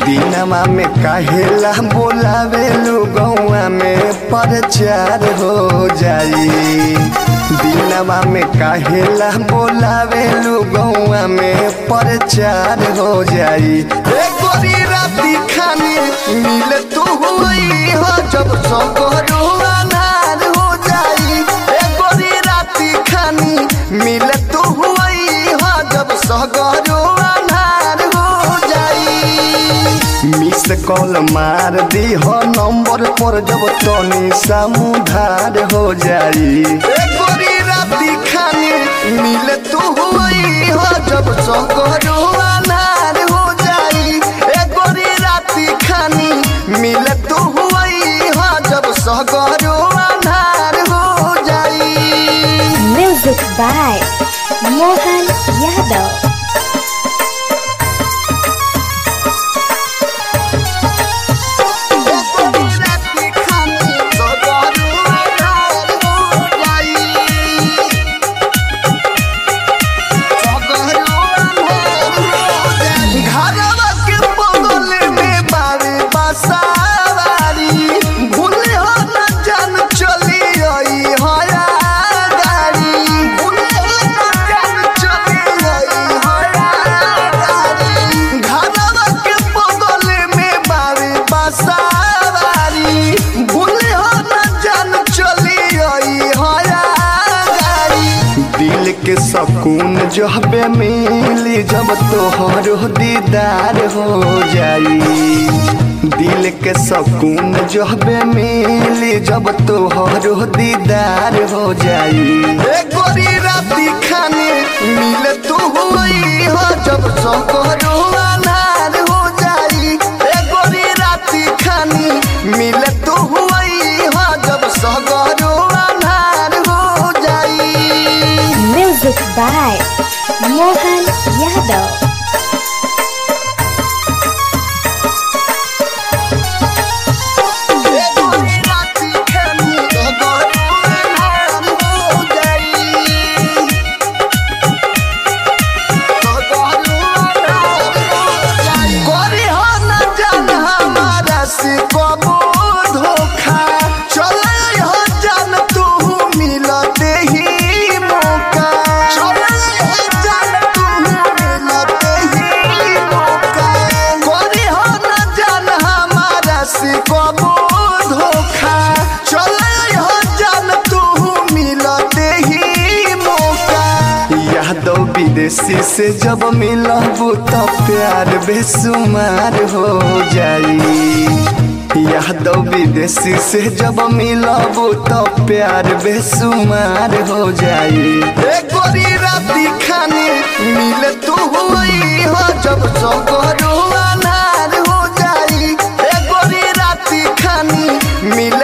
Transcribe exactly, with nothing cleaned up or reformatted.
दिनमा में काहेला बोलावे गौआ में प्रचार हो जाई। दिनमा में काहेला बोलावे गौआ में प्रचार हो जाई। ए गोरी राती खानी मिल तू हुई हो जब सगरो अनार हो जाई। ए गोरी राती खानी मिल तू हुई हो जब सगरो अनार हो जाई। मिस कॉल मार दी हो नंबर पर जब तनी समुधार हो जाई। ए गोरी राती खानी मिल तू हुई हो जब सगरो अनार हो जाई। ए गोरी राती खानी मिल तू हुई हो जब सगरो अनार हो जाई। Music by Mohan Yadav. के सकून जबे मिली जब तोहरो दीदार हो जाई। दिल के सकून जबे मिली जब तोहरो दीदार हो जाई। ए गोरी राती खानी मिल तू हुई हो जब सगरो अनार हो जाई। ए गोरी राती खानी मिल तू हुई हो जब सगरो अनार हो जाई। Music by Mohan Yadav. विदेशी से जब मिलबू तो प्यार बेसुमार हो जाई। यादव विदेशी से जब मिलबू तो प्यार बेसुमार हो जाई। ए गोरी राती खानी मिल तू हुई हो जब सगरो अनार हो जाई। ए गोरी राती खानी मिल